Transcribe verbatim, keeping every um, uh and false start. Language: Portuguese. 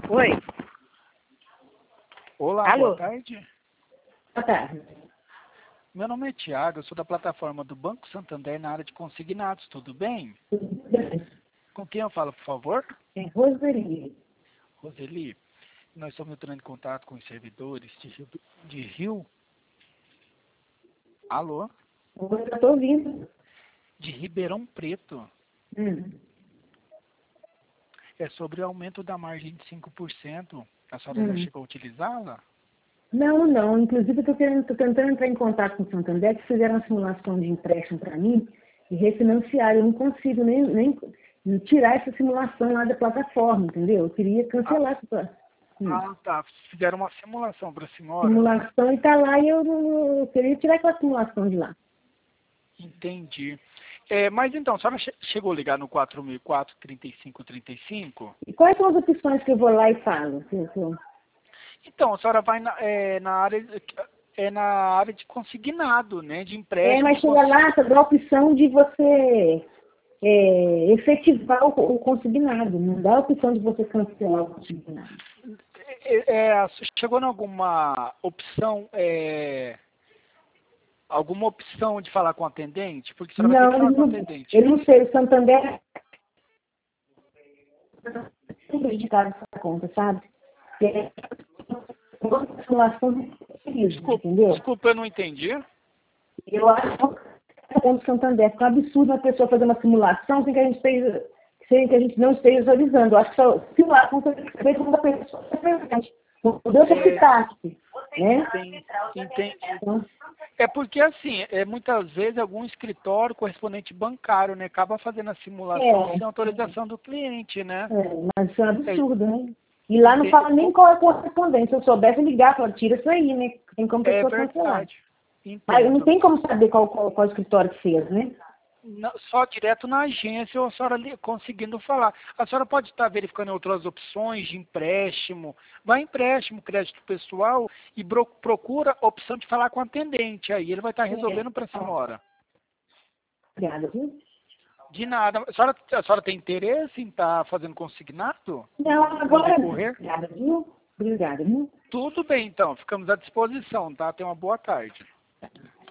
Oi. Olá, Alô? boa tarde. Boa tarde. Meu nome é Tiago, eu sou da plataforma do Banco Santander na área de consignados, tudo bem? Tudo bem? Com quem eu falo, por favor? É Roseli. Roseli, nós estamos entrando em contato com os servidores de Rio. De Rio. Alô? Eu estou ouvindo. De Ribeirão Preto. Hum. É sobre o aumento da margem de cinco por cento. A senhora Hum. já chegou a utilizá-la? Não, não. Inclusive, eu estou tentando entrar em contato com o Santander, que fizeram uma simulação de empréstimo para mim e refinanciaram. Eu não consigo nem, nem tirar essa simulação lá da plataforma, entendeu? Eu queria cancelar Ah, essa hum. ah tá. Fizeram uma simulação para a senhora? simulação e está lá e eu, não, eu queria tirar aquela simulação de lá. Entendi. É, mas então, a senhora che chegou a ligar no quatro mil e quatro, trinta e cinco, trinta e cinco? E quais são as opções que eu vou lá e falo? Se- se eu- Então, a senhora vai na, é, na área é na área de consignado, né? De É, empréstimo mas de chega consi- lá, dá a opção de você é, efetivar o, o consignado. Não dá a opção de você cancelar o consignado. é, é, chegou em alguma opção é, alguma opção de falar com o atendente? Porque a senhora vai ter Não, que falar ele com o não, atendente. ele não sei, o Santander é prejudicado essa conta, sabe? É uma simulação de risco, Desculpa, entendeu? desculpa, eu não entendi. Eu acho que a conta do Santander fica um absurdo uma pessoa fazer uma simulação sem que a gente esteja, sem que a gente não esteja visualizando. Eu acho que só simulação tem que ser quando a pessoa está presente. Não deu para É, ficar, né? Entendi, entendi. Então, É porque, assim, é, muitas vezes algum escritório correspondente bancário, né, acaba fazendo a simulação é, sem autorização do cliente, né? é, mas isso é um É, absurdo, né? E lá não ente- fala nem qual é a correspondência. Se eu soubesse ligar, fala, tira isso aí, né? Tem como a é pessoa cancelar. verdade, Mas não entendo. tem como saber qual, qual, qual escritório que fez, né? Não, só direto na agência ou a senhora li- conseguindo falar. A senhora pode estar verificando outras opções de empréstimo. Vai em empréstimo, crédito pessoal e bro- procura a opção de falar com o atendente. Aí ele vai estar resolvendo para a senhora. Obrigada, viu? De nada. A senhora, a senhora tem interesse em estar fazendo consignado? Não, No agora. decorrer? Obrigada, viu? Obrigada, viu? Tudo bem, então. Ficamos à disposição, tá? Tenha uma boa tarde.